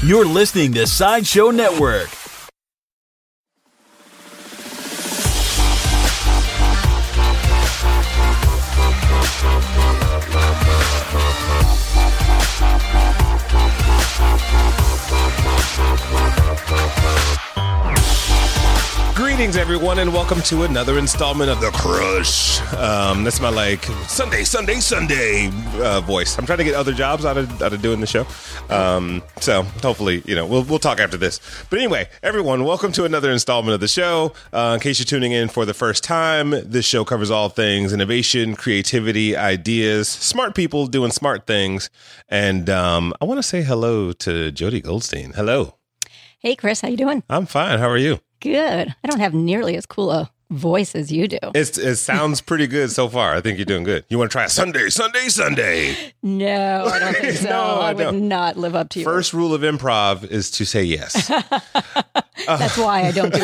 You're listening to Sideshow Network. Greetings, everyone, and welcome to another installment of The Crush. That's my, Sunday voice. I'm trying to get other jobs out of doing the show. So hopefully, we'll talk after this. But anyway, everyone, welcome to another installment of the show. In case you're tuning in for the first time, this show covers all things innovation, creativity, ideas, smart people doing smart things. And I want to say hello to Jody Goldstein. Hello. Hey, Chris, how you doing? I'm fine. How are you? Good. I don't have nearly as cool a voice as you do. It sounds pretty good so far. I think you're doing good. You want to try a Sunday? No, I don't think so. I would not live up to you. First rule of improv is to say yes. That's why I don't do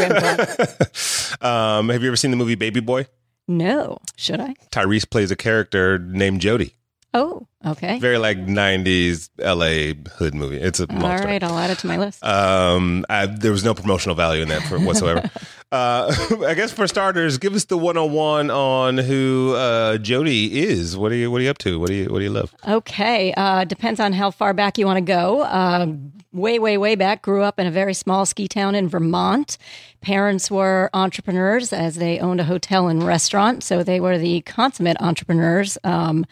improv. Have you ever seen the movie Baby Boy? No. Should I? Tyrese plays a character named Jody. Oh, okay. Very 90s LA hood movie. It's a long story. All right, I'll add it to my list. There was no promotional value in that whatsoever. I guess for starters, give us the 101 on who Jody is. What are you up to? What do you love? Okay, depends on how far back you want to go. Way back, grew up in a very small ski town in Vermont. Parents were entrepreneurs as they owned a hotel and restaurant, so they were the consummate entrepreneurs.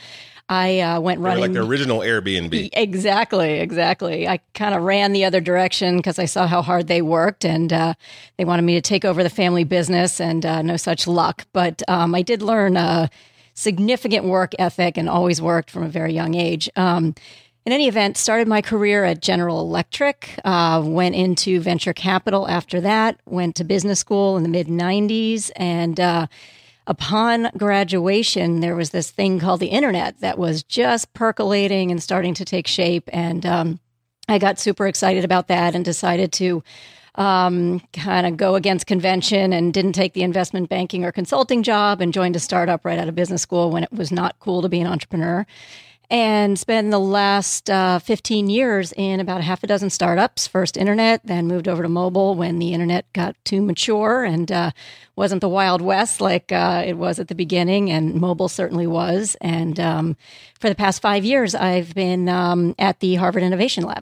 I went running. Like the original Airbnb. Exactly. I kind of ran the other direction because I saw how hard they worked, and they wanted me to take over the family business, and no such luck. But I did learn significant work ethic and always worked from a very young age. In any event, started my career at General Electric, went into venture capital after that, went to business school in the mid-90s, and upon graduation, there was this thing called the internet that was just percolating and starting to take shape. And I got super excited about that and decided to kind of go against convention and didn't take the investment banking or consulting job and joined a startup right out of business school when it was not cool to be an entrepreneur. And spent the last 15 years in about half a dozen startups. First internet, then moved over to mobile when the internet got too mature and wasn't the Wild West like it was at the beginning, and mobile certainly was. And for the past 5 years, I've been at the Harvard Innovation Lab.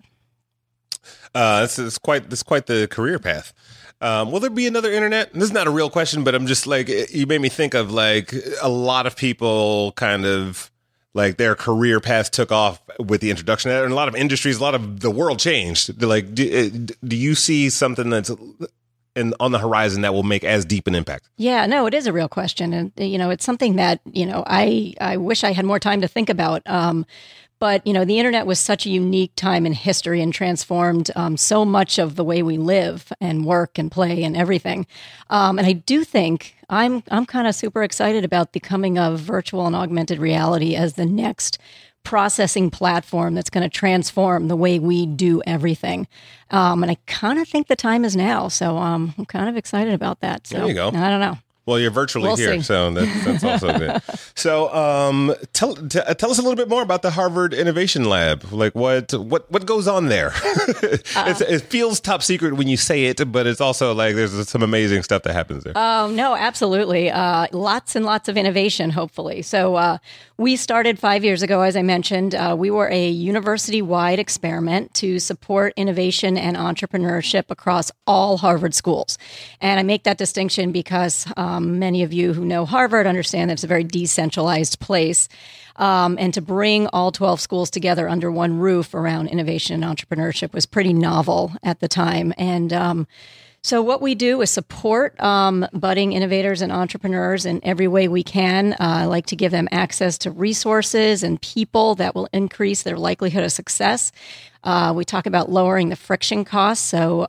This is quite the career path. Will there be another internet? This is not a real question, but I'm just you made me think of a lot of people kind of their career path took off with the introduction of that. And a lot of industries, a lot of the world changed. Do you see something that's on the horizon that will make as deep an impact? Yeah, no, it is a real question. And, it's something that, I wish I had more time to think about. But, the internet was such a unique time in history and transformed so much of the way we live and work and play and everything. And I do think I'm kind of super excited about the coming of virtual and augmented reality as the next processing platform that's going to transform the way we do everything. And I kind of think the time is now. So I'm kind of excited about that. So there you go. I don't know. Well, you're virtually we'll here, see. So that's also good. So, tell us a little bit more about the Harvard Innovation Lab. What goes on there? It feels top secret when you say it, but it's also there's some amazing stuff that happens there. Oh, no, absolutely. Lots and lots of innovation, hopefully. So we started 5 years ago, as I mentioned. We were a university-wide experiment to support innovation and entrepreneurship across all Harvard schools. And I make that distinction because many of you who know Harvard understand that it's a very decentralized place. And to bring all 12 schools together under one roof around innovation and entrepreneurship was pretty novel at the time. And so what we do is support budding innovators and entrepreneurs in every way we can. I like to give them access to resources and people that will increase their likelihood of success. We talk about lowering the friction costs.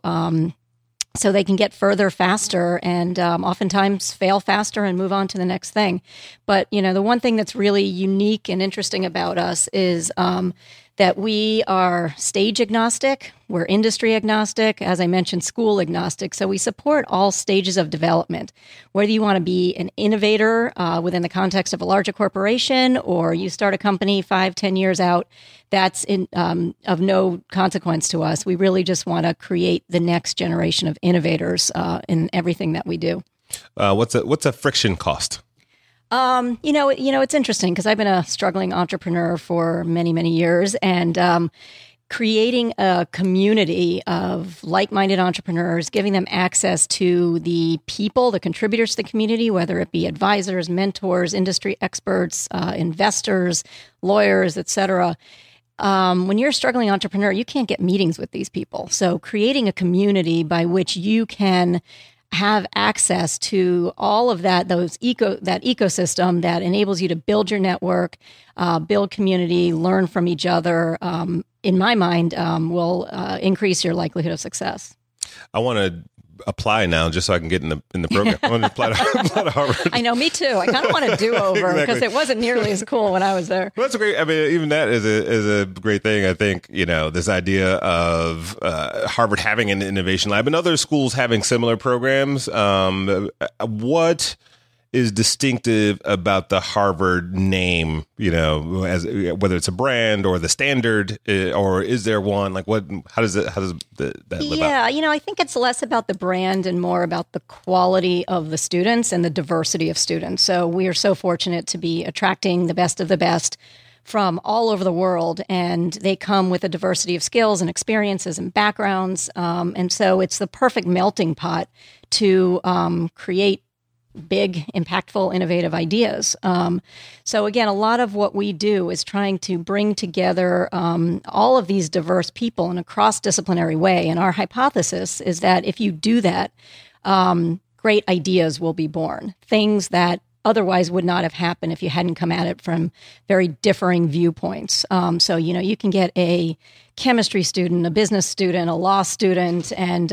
So they can get further faster and oftentimes fail faster and move on to the next thing. But, the one thing that's really unique and interesting about us is that we are stage agnostic, we're industry agnostic, as I mentioned, school agnostic. So we support all stages of development, whether you want to be an innovator within the context of a larger corporation, or you start a company 5-10 years out. That's of no consequence to us. We really just want to create the next generation of innovators in everything that we do. What's a friction cost? It's interesting because I've been a struggling entrepreneur for many, many years, and creating a community of like-minded entrepreneurs, giving them access to the people, the contributors to the community, whether it be advisors, mentors, industry experts, investors, lawyers, et cetera. When you're a struggling entrepreneur, you can't get meetings with these people. So creating a community by which you can have access to all of that ecosystem that enables you to build your network, build community, learn from each other, in my mind, will increase your likelihood of success. I want to apply now just so I can get in the program. I want to apply to Harvard. I know, me too. I kind of want to do over because Exactly. it wasn't nearly as cool when I was there. Well, that's great. I mean, even that is a great thing. I think, this idea of Harvard having an innovation lab and other schools having similar programs. What is distinctive about the Harvard name, as whether it's a brand or the standard, or is there one? Like how does that live out? Yeah, I think it's less about the brand and more about the quality of the students and the diversity of students. So we are so fortunate to be attracting the best of the best from all over the world, and they come with a diversity of skills and experiences and backgrounds. And so it's the perfect melting pot to create big, impactful, innovative ideas. So again, a lot of what we do is trying to bring together all of these diverse people in a cross-disciplinary way. And our hypothesis is that if you do that, great ideas will be born. Things that otherwise would not have happened if you hadn't come at it from very differing viewpoints. So, you can get a chemistry student, a business student, a law student, and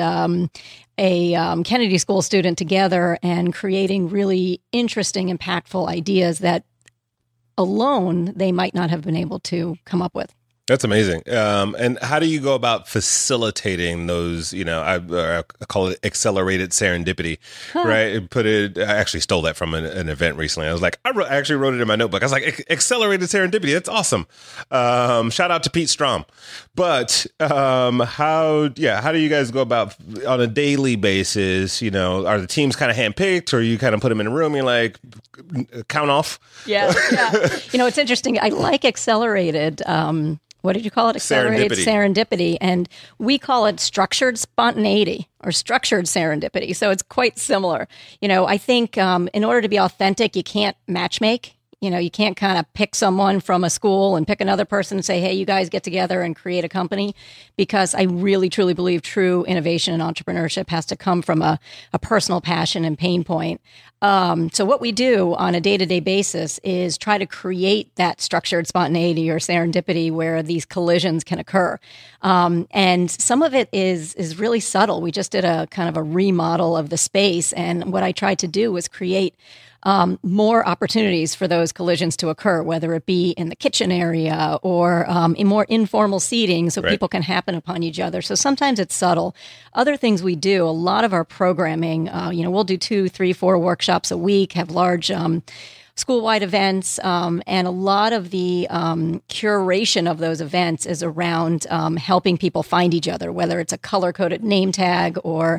a Kennedy School student together and creating really interesting, impactful ideas that alone they might not have been able to come up with. That's amazing. And how do you go about facilitating those, I call it accelerated serendipity, right? I actually stole that from an event recently. I was like, I actually wrote it in my notebook. I was like, accelerated serendipity. That's awesome. Shout out to Pete Strom. But how do you guys go about on a daily basis? Are the teams kind of handpicked, or you kind of put them in a room and you're like, count off? Yeah. It's interesting. I like accelerated. What did you call it? Accelerated serendipity. And we call it structured spontaneity or structured serendipity. So it's quite similar. I think in order to be authentic, you can't matchmake. You can't kind of pick someone from a school and pick another person and say, hey, you guys get together and create a company, because I really, truly believe true innovation and entrepreneurship has to come from a personal passion and pain point. So what we do on a day-to-day basis is try to create that structured spontaneity or serendipity where these collisions can occur. And some of it is really subtle. We just did a kind of a remodel of the space. And what I tried to do was create more opportunities for those collisions to occur, whether it be in the kitchen area or in more informal seating so people can happen upon each other. So sometimes it's subtle. Other things we do, a lot of our programming, we'll do 2, 3, 4 workshops a week, have large school-wide events, and a lot of the curation of those events is around helping people find each other, whether it's a color-coded name tag or,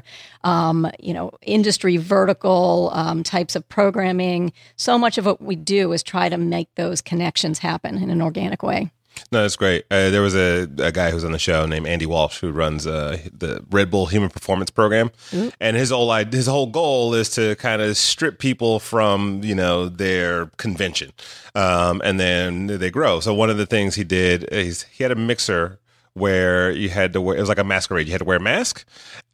industry vertical types of programming. So much of what we do is try to make those connections happen in an organic way. No, that's great. There was a guy who's on the show named Andy Walsh who runs the Red Bull Human Performance Program, and his whole goal is to kind of strip people from their convention, and then they grow. So one of the things he did is he had a mixer where you had to wear, it was like a masquerade. You had to wear a mask,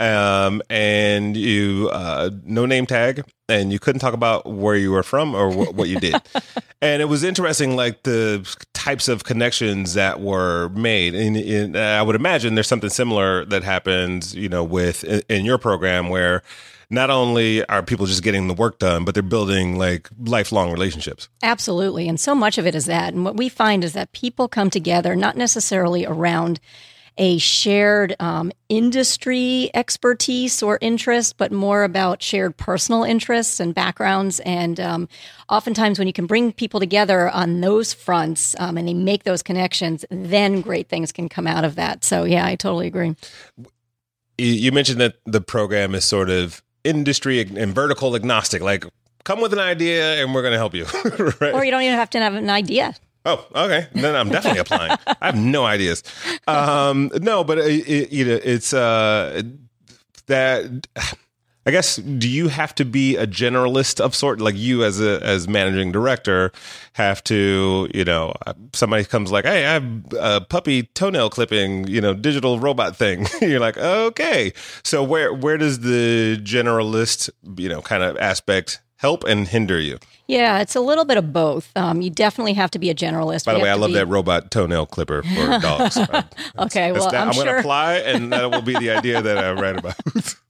and you no name tag, and you couldn't talk about where you were from or what you did. And it was interesting, like the types of connections that were made. And I would imagine there's something similar that happens, with in your program where not only are people just getting the work done, but they're building like lifelong relationships. Absolutely. And so much of it is that. And what we find is that people come together not necessarily around a shared industry expertise or interest, but more about shared personal interests and backgrounds. And oftentimes when you can bring people together on those fronts and they make those connections, then great things can come out of that. So, yeah, I totally agree. You mentioned that the program is sort of industry and vertical agnostic, like come with an idea and we're going to help you. Right? Or you don't even have to have an idea. Oh, okay. Then I'm definitely applying. I have no ideas. No, but it's that. I guess, do you have to be a generalist of sort? Like you as managing director have to, somebody comes like, hey, I have a puppy toenail clipping, digital robot thing. You're like, okay. So where does the generalist, kind of aspect help and hinder you? Yeah, it's a little bit of both. You definitely have to be a generalist. By the way, I love that robot toenail clipper for dogs. Okay, well, I'm going sure. to apply, and that will be the idea that I write about.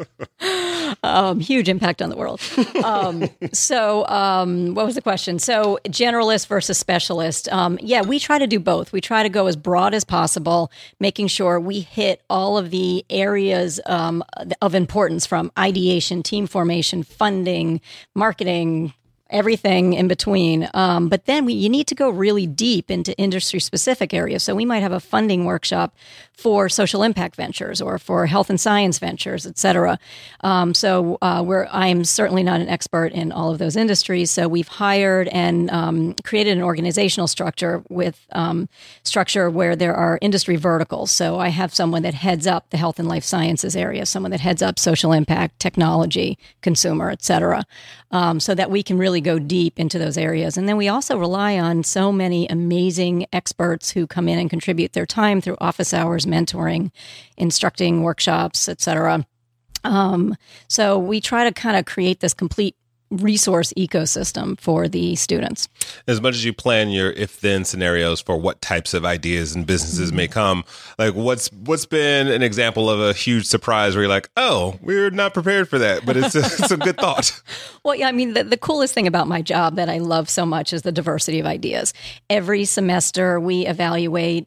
Huge impact on the world. So what was the question? So generalist versus specialist. Yeah, we try to do both. We try to go as broad as possible, making sure we hit all of the areas of importance, from ideation, team formation, funding, marketing, everything in between. But then you need to go really deep into industry-specific areas. So we might have a funding workshop for social impact ventures or for health and science ventures, et cetera. I'm certainly not an expert in all of those industries. So we've hired and created an organizational structure with structure where there are industry verticals. So I have someone that heads up the health and life sciences area, someone that heads up social impact, technology, consumer, et cetera, so that we can really go deep into those areas. And then we also rely on so many amazing experts who come in and contribute their time through office hours, mentoring, instructing workshops, et cetera. So we try to kind of create this complete resource ecosystem for the students. As much as you plan your if-then scenarios for what types of ideas and businesses may come, like what's been an example of a huge surprise where you're like, oh, we're not prepared for that, but it's a good thought. Well, yeah, I mean, the coolest thing about my job that I love so much is the diversity of ideas. Every semester we evaluate,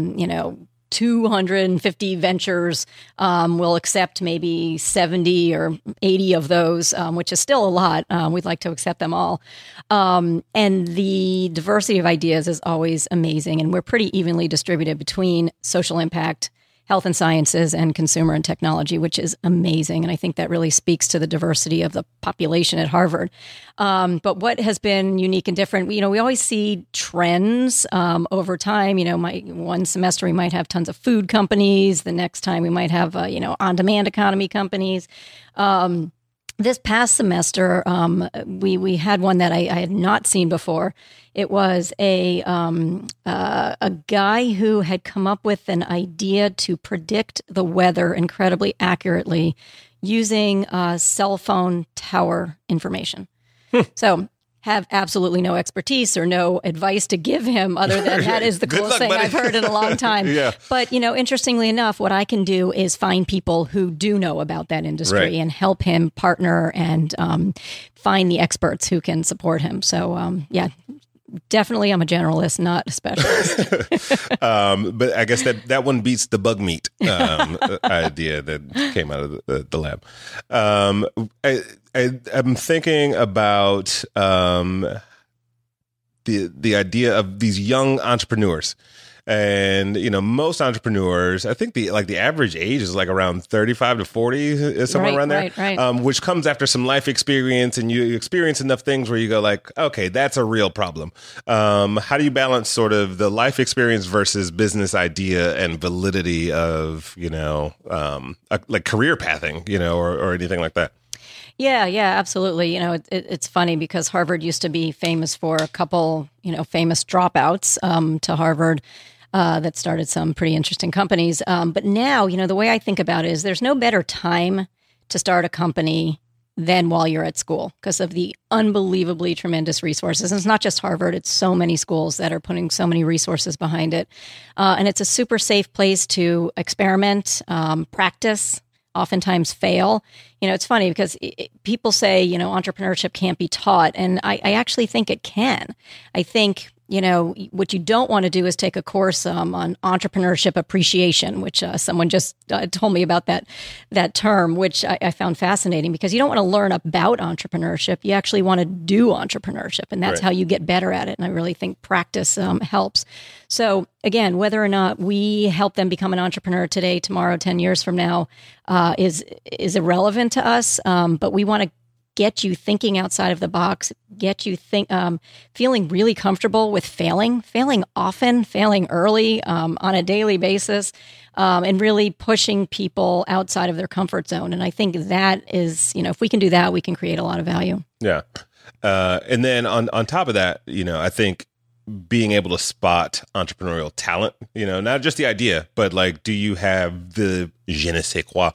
250 ventures. We'll accept maybe 70 or 80 of those, which is still a lot. We'd like to accept them all. And the diversity of ideas is always amazing. And we're pretty evenly distributed between social impact, health and sciences, and consumer and technology, which is amazing. And I think that really speaks to the diversity of the population at Harvard. But what has been unique and different, we always see trends over time. One semester we might have tons of food companies. The next time we might have, on-demand economy companies. This past semester, we had one that I had not seen before. It was a guy who had come up with an idea to predict the weather incredibly accurately using cell phone tower information. So have absolutely no expertise or no advice to give him other than that is the coolest thing I've heard in a long time. Yeah. But, interestingly enough, what I can do is find people who do know about that industry and help him partner and find the experts who can support him. So, definitely I'm a generalist, not a specialist. But I guess that one beats the bug meat idea that came out of the lab. I'm thinking about the idea of these young entrepreneurs. And, most entrepreneurs, I think the average age is like around 35 to 40, somewhere around there, right. Which comes after some life experience, and you experience enough things where you go like, okay, that's a real problem. How do you balance sort of the life experience versus business idea and validity of, like career pathing, or anything like that? Yeah, absolutely. It's funny because Harvard used to be famous for a couple, famous dropouts to Harvard that started some pretty interesting companies. But now, the way I think about it is there's no better time to start a company than while you're at school because of the unbelievably tremendous resources. And it's not just Harvard, it's so many schools that are putting so many resources behind it. And it's a super safe place to experiment, practice, oftentimes fail. It's funny because people say, entrepreneurship can't be taught. And I actually think it can. I think, what you don't want to do is take a course on entrepreneurship appreciation, which someone just told me about that term, which I found fascinating because you don't want to learn about entrepreneurship. You actually want to do entrepreneurship, and that's how you get better at it. And I really think practice helps. So again, whether or not we help them become an entrepreneur today, tomorrow, 10 years from now, is irrelevant to us. But we want to get you thinking outside of the box, get you feeling really comfortable with failing often, failing early, on a daily basis, and really pushing people outside of their comfort zone. And I think that is, if we can do that, we can create a lot of value. Yeah. And then on top of that, I think being able to spot entrepreneurial talent, not just the idea, but like, do you have the je ne sais quoi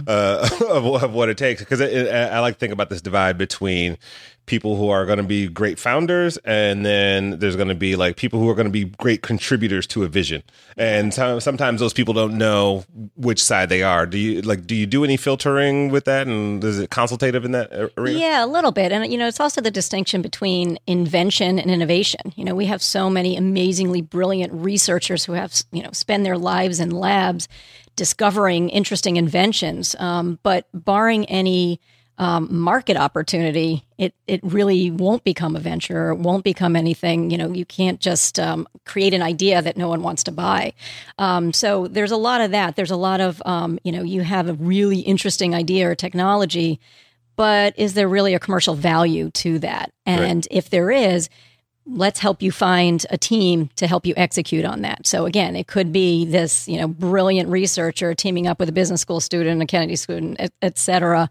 of what it takes? Because I like to think about this divide between people who are going to be great founders, and then there's going to be like people who are going to be great contributors to a vision. And sometimes those people don't know which side they are. Do you do any filtering with that? And is it consultative in that arena? Yeah, a little bit. And, it's also the distinction between invention and innovation. We have so many amazingly brilliant researchers who have, spend their lives in labs discovering interesting inventions. But barring any market opportunity, it really won't become a venture, or won't become anything. You can't just create an idea that no one wants to buy. So there's a lot of that. There's a lot of, you have a really interesting idea or technology, but is there really a commercial value to that? And if there is, let's help you find a team to help you execute on that. So again, it could be this, brilliant researcher teaming up with a business school student, a Kennedy student, et cetera.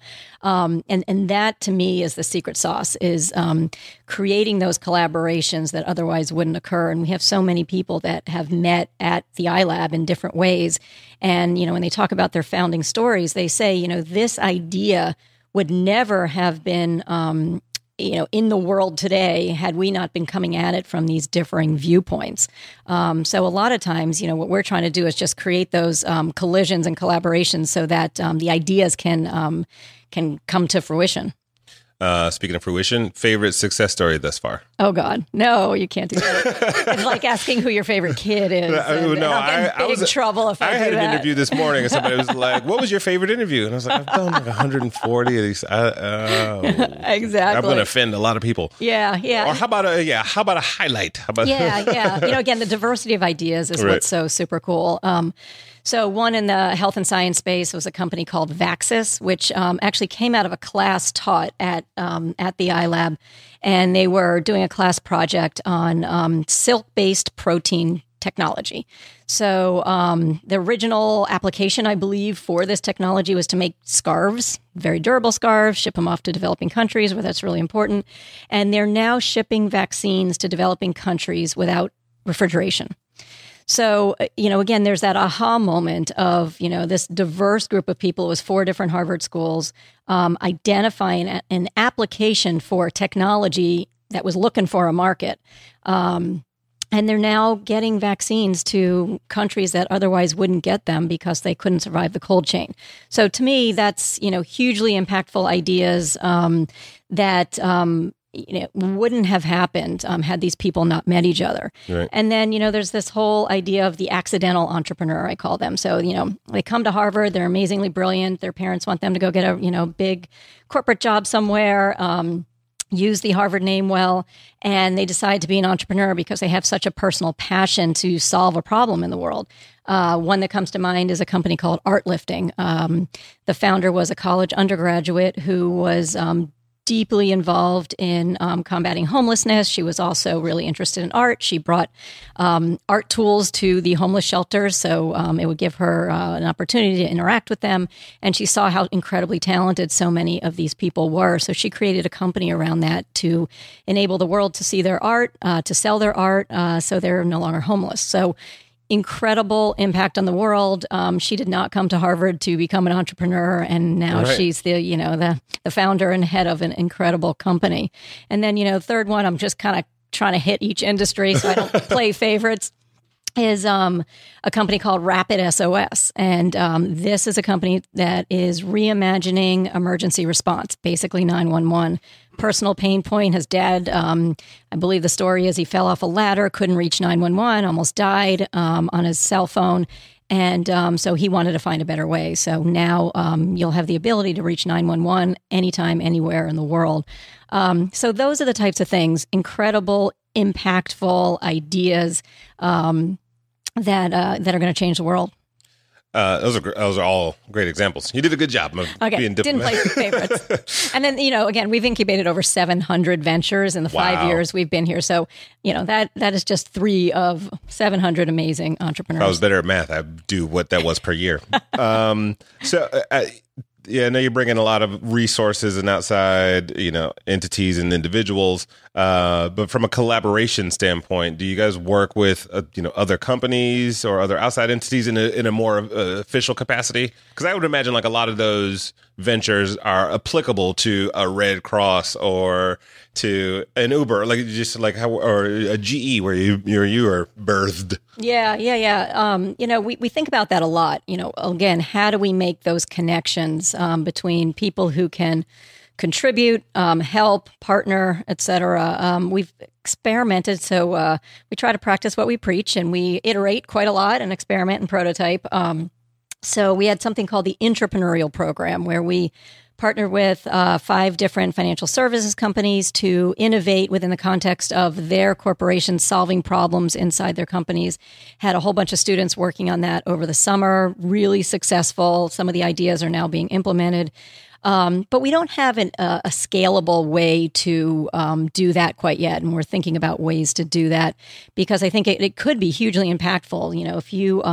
And that to me is the secret sauce, is creating those collaborations that otherwise wouldn't occur. And we have so many people that have met at the iLab in different ways. And, when they talk about their founding stories, they say, this idea would never have been, in the world today, had we not been coming at it from these differing viewpoints. So a lot of times, what we're trying to do is just create those collisions and collaborations so that the ideas can come to fruition. Speaking of fruition, favorite success story thus far? Oh, God. No, you can't do that. It's like asking who your favorite kid is. I'll get in big trouble if I do that. I had an interview this morning, and somebody was like, what was your favorite interview? And I was like, I've done like 140 of these. Exactly. I'm going to offend a lot of people. Yeah. Or how about a highlight? Yeah. Again, the diversity of ideas is what's so super cool. So one in the health and science space was a company called Vaxis, which actually came out of a class taught at the iLab, and they were doing a class project on silk-based protein technology. So the original application, I believe, for this technology was to make scarves, very durable scarves, ship them off to developing countries where that's really important. And they're now shipping vaccines to developing countries without refrigeration. So, again, there's that aha moment of, this diverse group of people. It was 4 different Harvard schools identifying an application for technology that was looking for a market. And they're now getting vaccines to countries that otherwise wouldn't get them because they couldn't survive the cold chain. So to me, that's, hugely impactful ideas that wouldn't have happened had these people not met each other. Right. And then, there's this whole idea of the accidental entrepreneur, I call them. So, they come to Harvard, they're amazingly brilliant. Their parents want them to go get a, big corporate job somewhere, use the Harvard name well, and they decide to be an entrepreneur because they have such a personal passion to solve a problem in the world. One that comes to mind is a company called Artlifting. The founder was a college undergraduate who was deeply involved in combating homelessness. She was also really interested in art. She brought art tools to the homeless shelters, so it would give her an opportunity to interact with them. And she saw how incredibly talented so many of these people were. So she created a company around that to enable the world to see their art, to sell their art, so they're no longer homeless. So incredible impact on the world. She did not come to Harvard to become an entrepreneur, and now she's the founder and head of an incredible company. And then third one, I'm just kind of trying to hit each industry, so I don't play favorites. is a company called Rapid SOS. And this is a company that is reimagining emergency response, basically 911. Personal pain point, his dad, I believe the story is he fell off a ladder, couldn't reach 911, almost died on his cell phone. And so he wanted to find a better way. So now you'll have the ability to reach 911 anytime, anywhere in the world. So those are the types of things, incredible, impactful ideas that are going to change the world. Those are all great examples. You did a good job of being didn't play favorites. And then, again, we've incubated over 700 ventures in the 5 years we've been here. So, that is just 3 of 700 amazing entrepreneurs. If I was better at math, I'd do what that was per year. I know you bring in a lot of resources and outside, entities and individuals. But from a collaboration standpoint, do you guys work with, other companies or other outside entities in a more official capacity? Because I would imagine like a lot of those ventures are applicable to a Red Cross or to an Uber, or a GE where you are birthed. Yeah. We think about that a lot. Again, how do we make those connections between people who can contribute, help, partner, etc. We've experimented, so we try to practice what we preach, and we iterate quite a lot and experiment and prototype. So we had something called the Intrapreneurial Program, where we partnered with 5 different financial services companies to innovate within the context of their corporations solving problems inside their companies. Had a whole bunch of students working on that over the summer, really successful. Some of the ideas are now being implemented. But we don't have a scalable way to do that quite yet. And we're thinking about ways to do that because I think it could be hugely impactful. If you,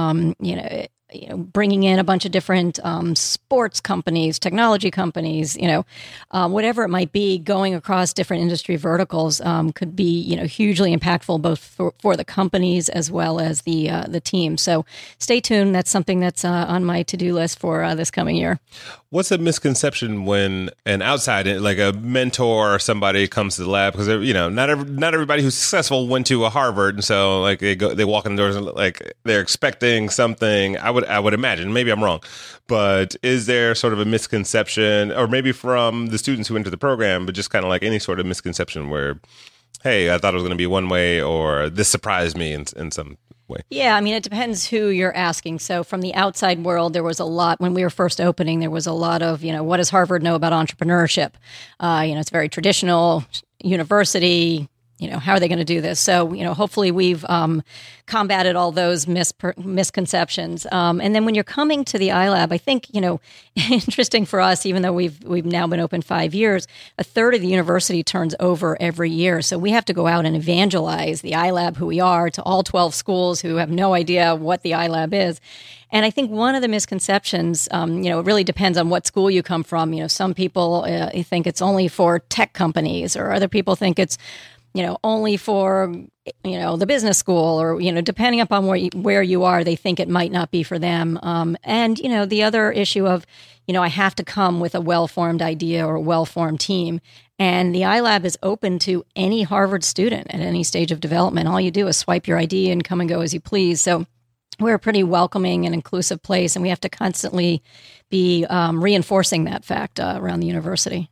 bringing in a bunch of different sports companies, technology companies, whatever it might be, going across different industry verticals could be, hugely impactful both for the companies as well as the team. So stay tuned. That's something that's on my to-do list for this coming year. What's a misconception when an outside, like a mentor or somebody, comes to the lab? Because not everybody who's successful went to a Harvard, and so like they walk in the doors and like they're expecting something. I would imagine. Maybe I'm wrong, but is there sort of a misconception, or maybe from the students who enter the program, but just kind of like any sort of misconception where, hey, I thought it was going to be one way, or this surprised me in some way? Yeah, it depends who you're asking. So from the outside world, there was a lot, when we were first opening, there was a lot of, what does Harvard know about entrepreneurship? It's very traditional university. How are they going to do this? So, hopefully we've combated all those misconceptions. And then when you're coming to the iLab, I think, interesting for us, even though we've now been open 5 years, a third of the university turns over every year. So we have to go out and evangelize the iLab, who we are, to all 12 schools who have no idea what the iLab is. And I think one of the misconceptions, it really depends on what school you come from. Some people think it's only for tech companies, or other people think it's only for, the business school, or, depending upon where you are, they think it might not be for them. And, the other issue of, I have to come with a well-formed idea or a well-formed team. And the iLab is open to any Harvard student at any stage of development. All you do is swipe your ID and come and go as you please. So we're a pretty welcoming and inclusive place, and we have to constantly be reinforcing that fact around the university.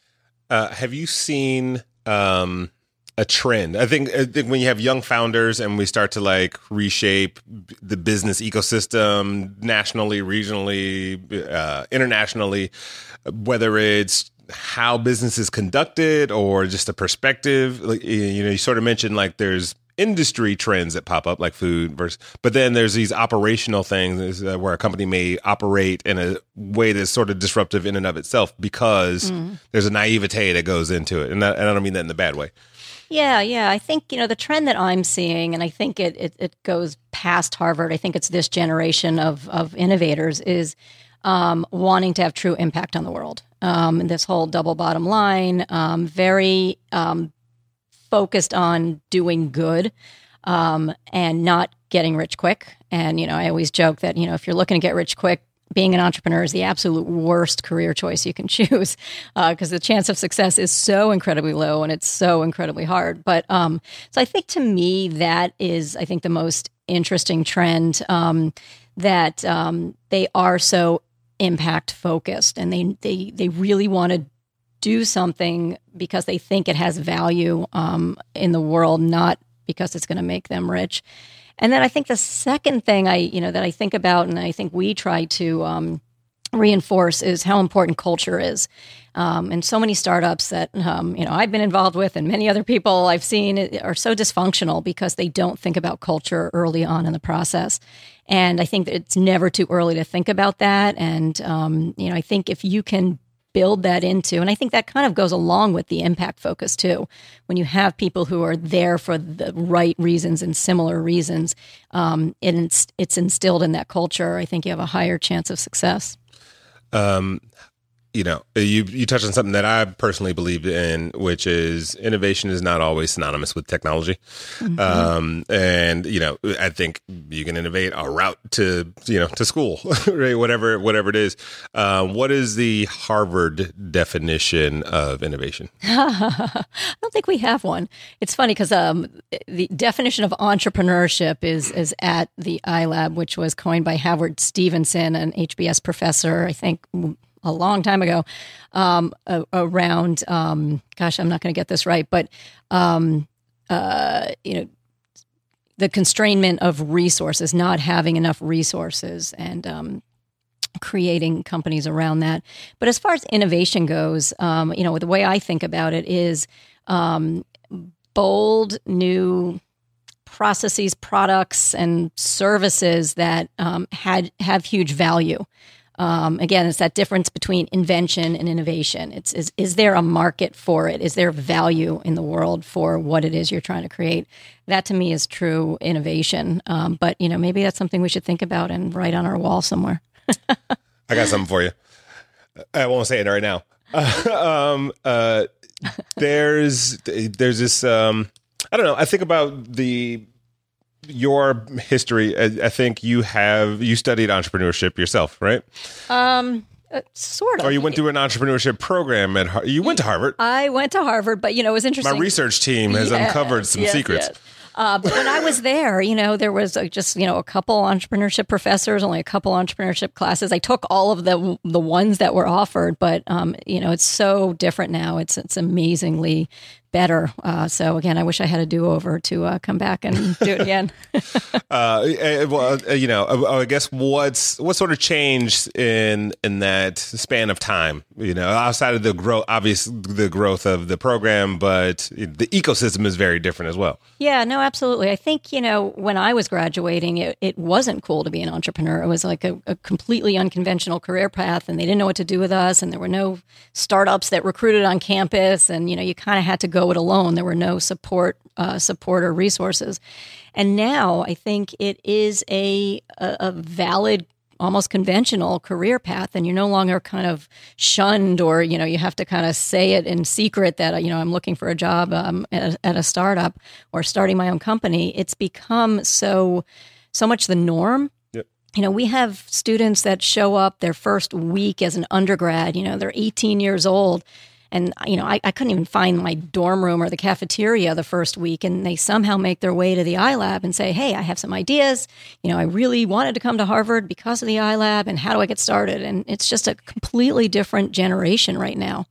Have you seen a trend? I think when you have young founders and we start to like reshape the business ecosystem nationally, regionally, internationally, whether it's how business is conducted or just a perspective, like, you sort of mentioned like there's industry trends that pop up like food but then there's these operational things where a company may operate in a way that's sort of disruptive in and of itself because there's a naivete that goes into it. And I don't mean that in the bad way. Yeah. I think, the trend that I'm seeing, and I think it goes past Harvard, I think it's this generation of innovators is wanting to have true impact on the world. This whole double bottom line, very focused on doing good and not getting rich quick. And, I always joke that, if you're looking to get rich quick, being an entrepreneur is the absolute worst career choice you can choose because the chance of success is so incredibly low and it's so incredibly hard. But so I think to me, that is, I think, the most interesting trend that they are so impact focused, and they really want to do something because they think it has value in the world, not because it's going to make them rich. And then I think the second thing that I think about, and I think we try to reinforce, is how important culture is. And so many startups that I've been involved with, and many other people I've seen, are so dysfunctional because they don't think about culture early on in the process. And I think that it's never too early to think about that. And I think if you can build that into, and I think that kind of goes along with the impact focus too. When you have people who are there for the right reasons and similar reasons, it's instilled in that culture, I think you have a higher chance of success. You touched on something that I personally believe in, which is innovation is not always synonymous with technology. Mm-hmm. I think you can innovate a route to school, right? Whatever it is. What is the Harvard definition of innovation? I don't think we have one. It's funny because the definition of entrepreneurship is at the iLab, which was coined by Howard Stevenson, an HBS professor, I think, a long time ago, around, I'm not going to get this right, but, the constrainment of resources, not having enough resources, and creating companies around that. But as far as innovation goes, the way I think about it is bold new processes, products, and services that have huge value. Again, it's that difference between invention and innovation. Is there a market for it? Is there value in the world for what it is you're trying to create? That to me is true innovation. But maybe that's something we should think about and write on our wall somewhere. I got something for you. I won't say it right now. There's this. I don't know. I think about your history. I think you studied entrepreneurship yourself, right? Sort of. Or you went through an entrepreneurship program you went to Harvard. I went to Harvard, but it was interesting. My research team has uncovered some secrets. Yes. But when I was there, there was just a couple entrepreneurship professors, only a couple entrepreneurship classes. I took all of the ones that were offered, but it's so different now. It's amazingly better. So again, I wish I had a do-over to come back and do it again. I guess what sort of changed in that span of time? Outside of the growth of the program, but the ecosystem is very different as well. Yeah, no, absolutely. I think when I was graduating, it wasn't cool to be an entrepreneur. It was like a completely unconventional career path, and they didn't know what to do with us. And there were no startups that recruited on campus, and you kind of had to go it alone. There were no support or resources. And now I think it is a valid, almost conventional career path, and you're no longer kind of shunned, or you have to kind of say it in secret that I'm looking for a job at a startup or starting my own company. It's become so much the norm. Yep. We have students that show up their first week as an undergrad. They're 18 years old. And, I couldn't even find my dorm room or the cafeteria the first week. And they somehow make their way to the iLab and say, hey, I have some ideas. I really wanted to come to Harvard because of the iLab. And how do I get started? And it's just a completely different generation right now.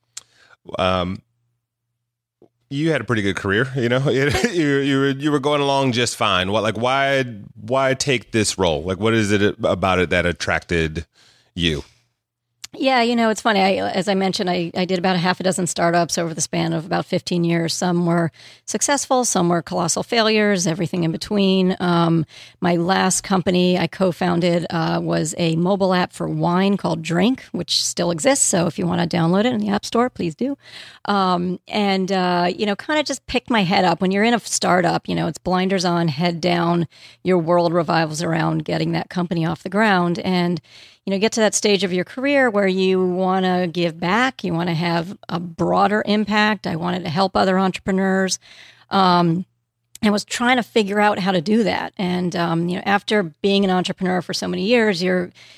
You had a pretty good career, you were going along just fine. Why take this role? What is it about it that attracted you? Yeah, it's funny. As I mentioned, I did about a half a dozen startups over the span of about 15 years. Some were successful, some were colossal failures, everything in between. My last company I co-founded was a mobile app for wine called Drink, which still exists. So if you want to download it in the App Store, please do. Kind of just picked my head up. When you're in a startup, it's blinders on, head down. Your world revolves around getting that company off the ground. And get to that stage of your career where you want to give back, you want to have a broader impact. I wanted to help other entrepreneurs, and was trying to figure out how to do that. And after being an entrepreneur for so many years, you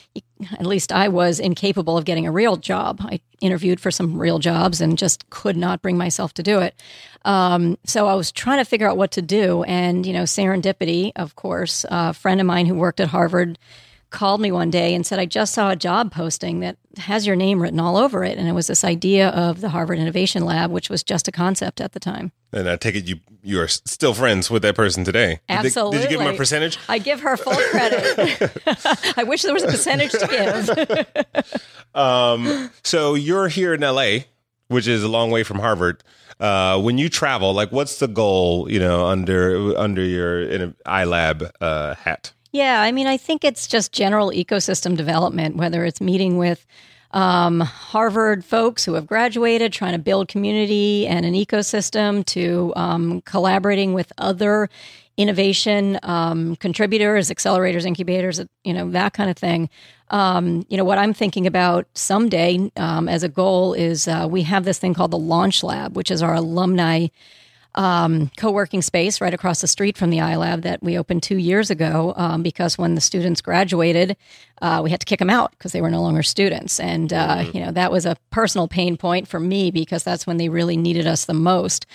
at least I was incapable of getting a real job. I interviewed for some real jobs and just could not bring myself to do it. So I was trying to figure out what to do. And, serendipity, of course, a friend of mine who worked at Harvard called me one day and said, I just saw a job posting that has your name written all over it. And it was this idea of the Harvard Innovation Lab, which was just a concept at the time. And I take it you are still friends with that person today. Absolutely. Did you give him a percentage? I give her full credit. I wish there was a percentage to give. So you're here in LA, which is a long way from Harvard. When you travel, like what's the goal, under your iLab hat? Yeah, I think it's just general ecosystem development, whether it's meeting with Harvard folks who have graduated, trying to build community and an ecosystem, to collaborating with other innovation contributors, accelerators, incubators, that kind of thing. What I'm thinking about someday as a goal is we have this thing called the Launch Lab, which is our alumni co-working space right across the street from the iLab that we opened 2 years ago because when the students graduated, we had to kick them out because they were no longer students. And, that was a personal pain point for me because that's when they really needed us the most.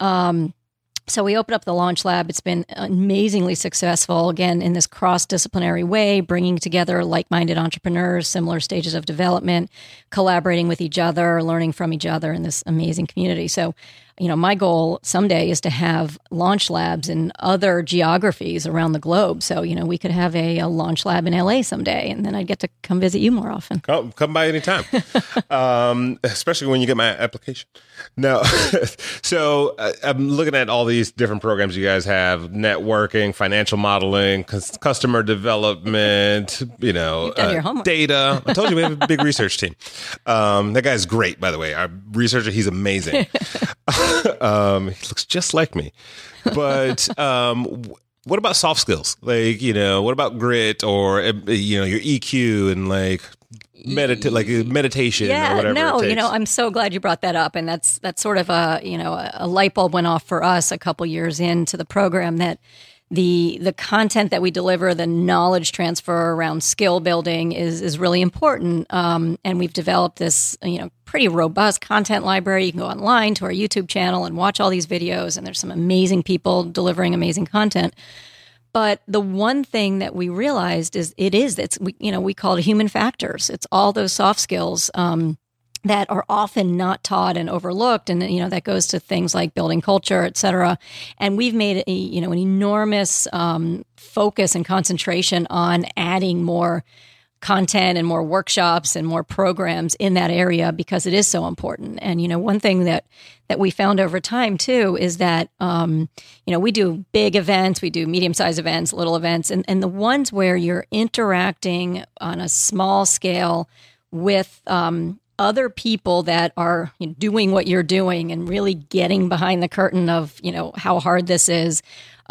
So we opened up the Launch Lab. It's been amazingly successful, again, in this cross-disciplinary way, bringing together like-minded entrepreneurs, similar stages of development, collaborating with each other, learning from each other in this amazing community. So, my goal someday is to have launch labs in other geographies around the globe. So, we could have a launch lab in LA someday, and then I'd get to come visit you more often. Come by anytime, especially when you get my application. No, so I'm looking at all these different programs you guys have: networking, financial modeling, customer development. You've done your homework. Data. I told you we have a big research team. That guy's great, by the way. Our researcher, he's amazing. He looks just like me. But what about soft skills? Like, what about grit or your EQ and meditation or whatever it takes? I'm so glad you brought that up, and that's sort of a light bulb went off for us a couple years into the program that the content that we deliver, the knowledge transfer around skill building is really important. And we've developed this, pretty robust content library. You can go online to our YouTube channel and watch all these videos, and there's some amazing people delivering amazing content. But the one thing that we realized is we call it human factors. It's all those soft skills that are often not taught and overlooked. And, that goes to things like building culture, et cetera. And we've made an enormous focus and concentration on adding more content and more workshops and more programs in that area because it is so important. And, one thing that we found over time too is that, we do big events, we do medium-sized events, little events, and the ones where you're interacting on a small scale with, other people that are doing what you're doing and really getting behind the curtain of, how hard this is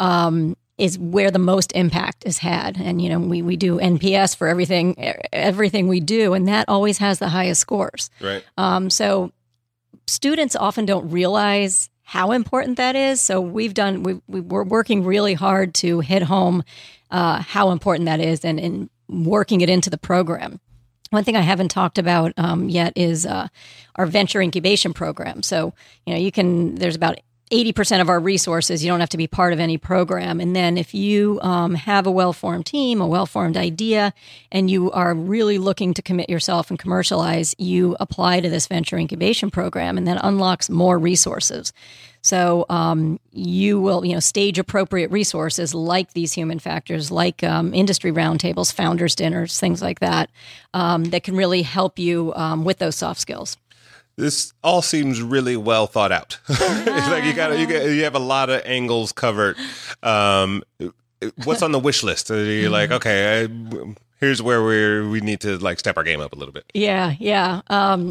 where the most impact is had. And, we do NPS for everything we do, and that always has the highest scores. Right. So students often don't realize how important that is. So we're working really hard to hit home how important that is and working it into the program. One thing I haven't talked about yet is our venture incubation program. So, there's about 80% of our resources. You don't have to be part of any program. And then if you have a well-formed team, a well-formed idea, and you are really looking to commit yourself and commercialize, you apply to this venture incubation program, and that unlocks more resources. So you will, stage appropriate resources like these human factors, like industry roundtables, founders dinners, things like that, that can really help you with those soft skills. This all seems really well thought out. Like you have a lot of angles covered. What's on the wish list? You're like, okay, here's where we need to step our game up a little bit. Yeah.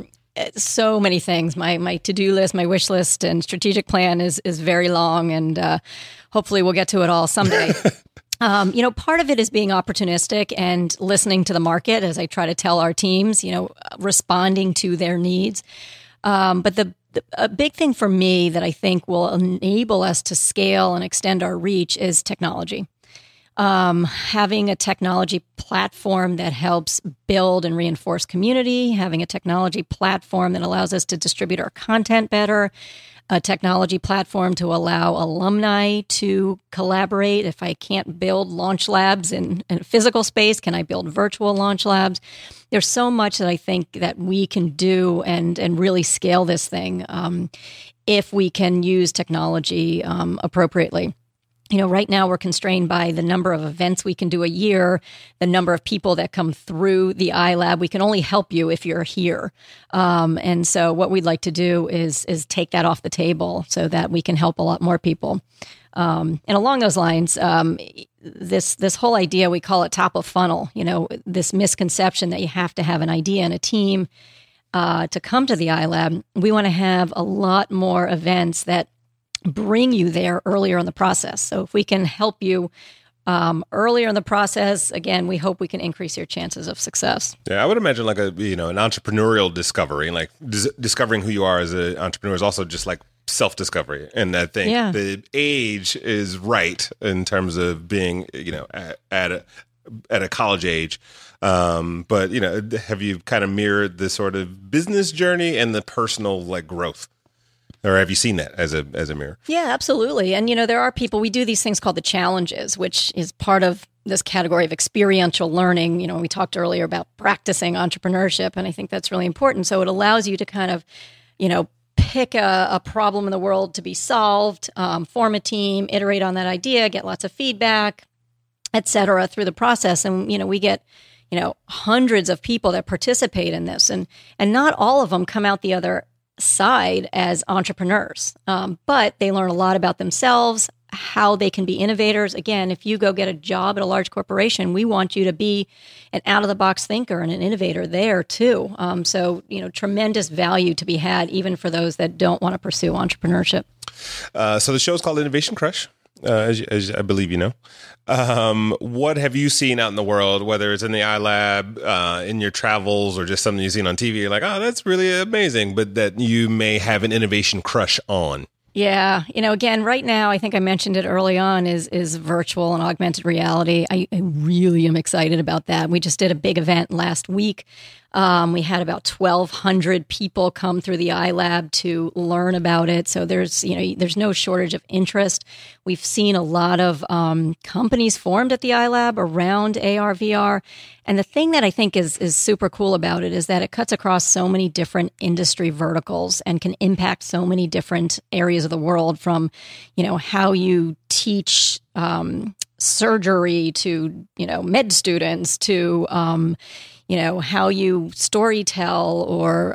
So many things. My to-do list, my wish list, and strategic plan is very long, and hopefully we'll get to it all someday. Part of it is being opportunistic and listening to the market, as I try to tell our teams, responding to their needs. But a big thing for me that I think will enable us to scale and extend our reach is technology. Having a technology platform that helps build and reinforce community, having a technology platform that allows us to distribute our content better, a technology platform to allow alumni to collaborate. If I can't build launch labs in a physical space, can I build virtual launch labs? There's so much that I think that we can do and really scale this thing if we can use technology appropriately. Right now we're constrained by the number of events we can do a year, the number of people that come through the iLab. We can only help you if you're here. And so what we'd like to do is take that off the table so that we can help a lot more people. And along those lines, this whole idea, we call it top of funnel, this misconception that you have to have an idea and a team to come to the iLab. We want to have a lot more events that bring you there earlier in the process. So if we can help you earlier in the process, again, we hope we can increase your chances of success. Yeah, I would imagine like an entrepreneurial discovery, like discovering who you are as an entrepreneur is also just like self-discovery. And I think the age is right in terms of being, at a college age. But, have you kind of mirrored the sort of business journey and the personal like growth? Or have you seen that as a mirror? Yeah, absolutely. And, there are people, we do these things called the challenges, which is part of this category of experiential learning. We talked earlier about practicing entrepreneurship, and I think that's really important. So it allows you to kind of, pick a problem in the world to be solved, form a team, iterate on that idea, get lots of feedback, et cetera, through the process. And, we get, hundreds of people that participate in this. And not all of them come out the other side as entrepreneurs, but they learn a lot about themselves, how they can be innovators. Again, if you go get a job at a large corporation, we want you to be an out-of-the-box thinker and an innovator there too. So, tremendous value to be had even for those that don't want to pursue entrepreneurship. So the show is called Innovation Crush. As I believe you know. What have you seen out in the world, whether it's in the iLab, in your travels, or just something you've seen on TV? You're like, oh, that's really amazing, but that you may have an innovation crush on? Yeah. Again, right now, I think I mentioned it early on, is virtual and augmented reality. I really am excited about that. We just did a big event last week. We had about 1,200 people come through the iLab to learn about it. So there's no shortage of interest. We've seen a lot of companies formed at the iLab around AR, VR. And the thing that I think is super cool about it is that it cuts across so many different industry verticals and can impact so many different areas of the world, from, how you teach surgery to, med students to, how you story tell or,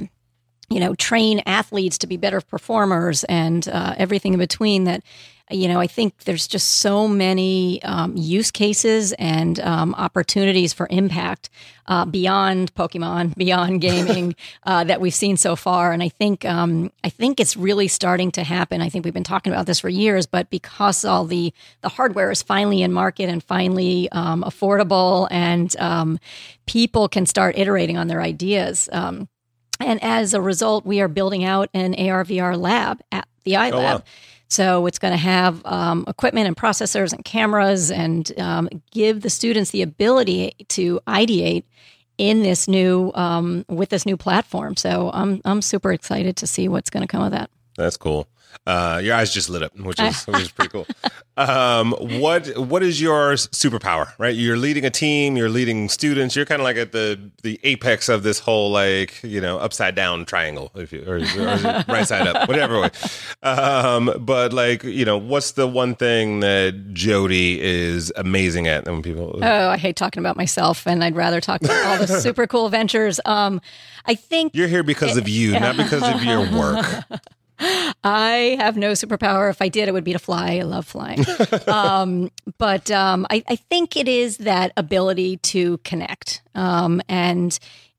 train athletes to be better performers, and everything in between. That, I think there's just so many use cases and opportunities for impact beyond Pokemon, beyond gaming that we've seen so far. And I think it's really starting to happen. I think we've been talking about this for years, but because all the hardware is finally in market and finally affordable, and people can start iterating on their ideas. And as a result, we are building out an AR/VR lab at the iLab. Oh, wow. So it's going to have equipment and processors and cameras, and give the students the ability to ideate in this new with this new platform. So I'm super excited to see what's going to come of that. That's cool. Your eyes just lit up, which is pretty cool. What is your superpower? Right, you're leading a team, you're leading students. You're kind of like at the apex of this whole upside down triangle, or right side up, whatever way. But what's the one thing that Jody is amazing at? When people, I hate talking about myself, and I'd rather talk about all the super cool ventures. I think you're here because of you, not because of your work. I have no superpower. If I did, it would be to fly. I love flying. But I think it is that ability to connect and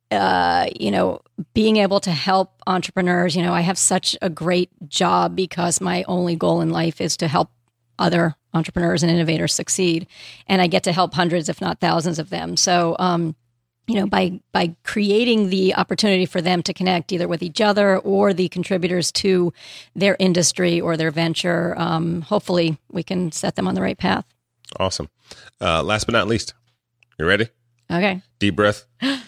being able to help entrepreneurs. I have such a great job because my only goal in life is to help other entrepreneurs and innovators succeed. And I get to help hundreds, if not thousands of them. So, by creating the opportunity for them to connect either with each other or the contributors to their industry or their venture, hopefully we can set them on the right path. Awesome. Last but not least, you ready? Okay. Deep breath.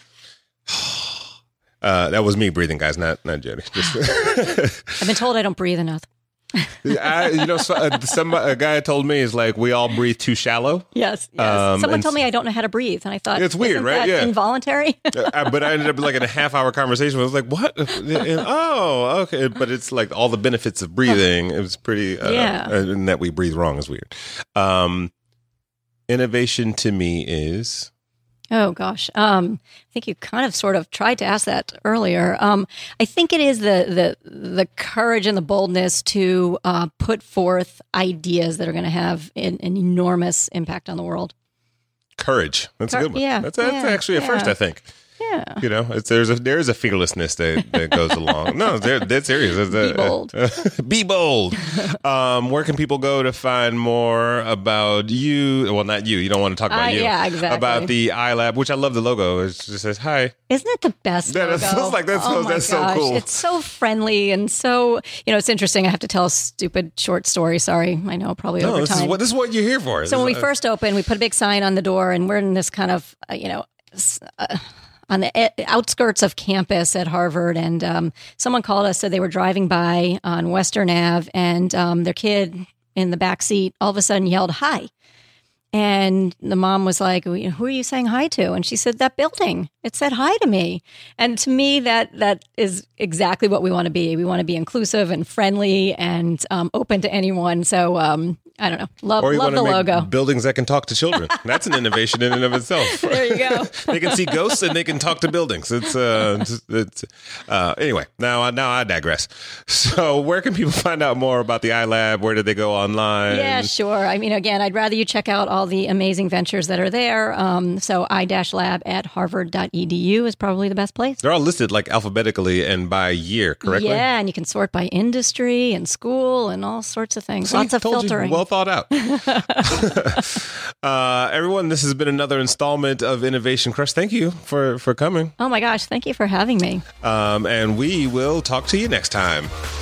That was me breathing, guys, not Jody. I've been told I don't breathe enough. A guy told me is like we all breathe too shallow. Yes. Someone told me I don't know how to breathe, and I thought it's weird, right? Yeah, involuntary. But I ended up like in a half-hour conversation. I was like, "What? Oh, okay." But it's like all the benefits of breathing. It was pretty. And that we breathe wrong is weird. Innovation to me is. Oh, gosh. I think you kind of sort of tried to ask that earlier. I think it is the courage and the boldness to put forth ideas that are going to have an enormous impact on the world. Courage. That's a good one. Yeah. That's actually a first, I think. Yeah. You know, there is a fearlessness that goes along. No, that's serious. Be bold. Be bold. Where can people go to find more about you? Well, not you. You don't want to talk about you. Yeah, exactly. About the iLab, which I love the logo. It just says, hi. Isn't it the best logo? That's so cool. It's so friendly and so, it's interesting. I have to tell a stupid short story. Sorry. I know, probably over time. This is what you're here for. So when we first opened, we put a big sign on the door, and we're in this kind of, on the outskirts of campus at Harvard, and someone called us, said they were driving by on Western Ave, and their kid in the back seat all of a sudden yelled, "Hi." And the mom was like, "Who are you saying hi to?" And she said, "That building. It said hi to me." And to me, that is exactly what we want to be. We want to be inclusive and friendly and open to anyone. So I don't know. Love the logo. Buildings that can talk to children. That's an innovation in and of itself. There you go. They can see ghosts and they can talk to buildings. It's anyway. Now I digress. So where can people find out more about the iLab? Where do they go online? Yeah, sure. I mean, again, I'd rather you check out all the amazing ventures that are there. So i-lab at harvard.edu is probably the best place. They're all listed like alphabetically and by year, correctly? Yeah, and you can sort by industry and school and all sorts of things. See, lots of filtering. Well thought out. Everyone, this has been another installment of Innovation Crush. Thank you for coming. Oh my gosh, thank you for having me. And we will talk to you next time.